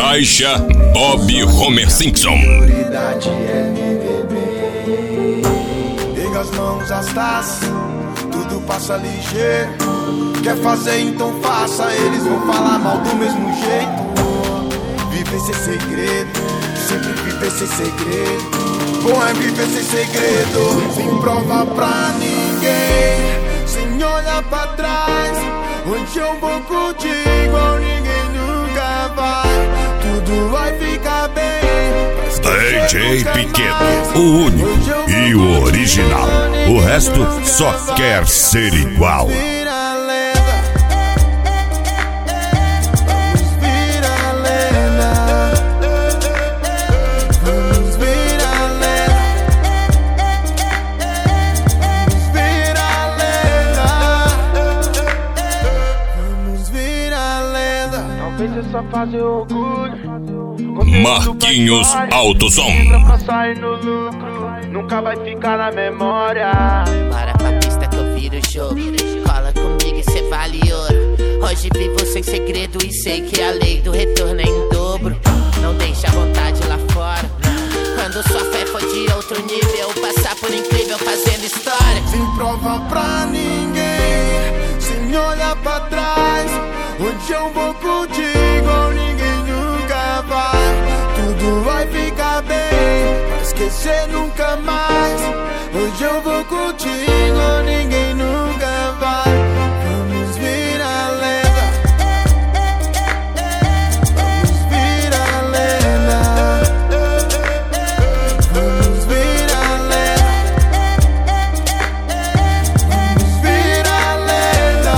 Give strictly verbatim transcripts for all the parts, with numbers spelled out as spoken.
Caixa Bob Homer Simpson. Prioridade é viver bem. Pega as mãos, as taças, tudo passa ligeiro. Quer fazer, então faça. Eles vão falar mal do mesmo jeito. Viver sem segredo, sempre viver sem segredo. Bom é viver sem segredo, sem prova pra ninguém, sem olhar pra trás. Onde eu vou contigo, ninguém nunca vai. Tudo vai ficar bem. D J Pequeno, o único e o original. O resto só quer ser igual. Só fazer orgulho. Marquinhos Autosom. Pra sair no lucro, nunca vai ficar na memória. Bora pra pista que eu viro o jogo. Cola comigo e cê vale ouro. Hoje vivo sem segredo e sei que a lei do retorno é em dobro. Não deixa a vontade lá fora. Quando sua fé for de outro nível, passar por incrível fazendo história. Sem prova pra ninguém, sem olhar pra trás. Onde eu vou contigo, ninguém nunca vai. Tudo vai ficar bem, pra esquecer nunca mais. Hoje eu vou contigo, ninguém nunca vai. Vamos virar lenda, vamos virar lenda, vamos virar lenda, vamos virar lenda,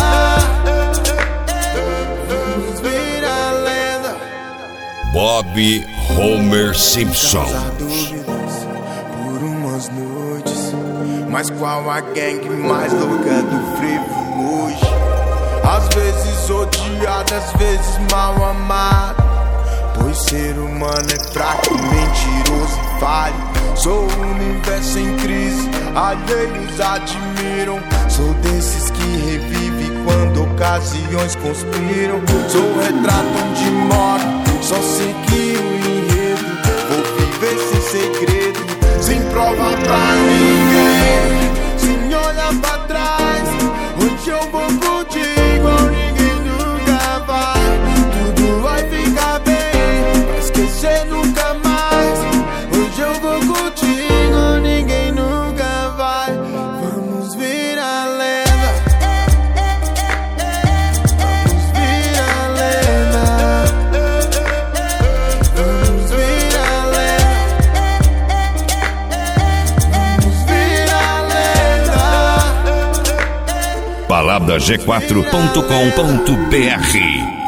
vamos virar lenda. Bob Homer Simpson. Dúvidas por umas noites, mas qual a gangue mais louca do frevo hoje? Às vezes odiado, às vezes mal amado, pois ser humano é fraco, mentiroso e falho. Sou o universo em crise, alheios admiram. Sou desses que revive quando ocasiões conspiram. Sou o retrato onde moro, só segui o enredo. Vou viver sem segredo, sem prova pra ninguém, sem olhar pra trás. Onde eu vou contigo, ninguém nunca vai. Tudo vai ficar bem, pra esquecer nunca mais. Hoje eu vou contigo, ninguém nunca vai. Vamos virar lenda, vamos virar lenda, vamos virar lenda, vamos virar lenda. Palavra G quatro ponto com ponto B R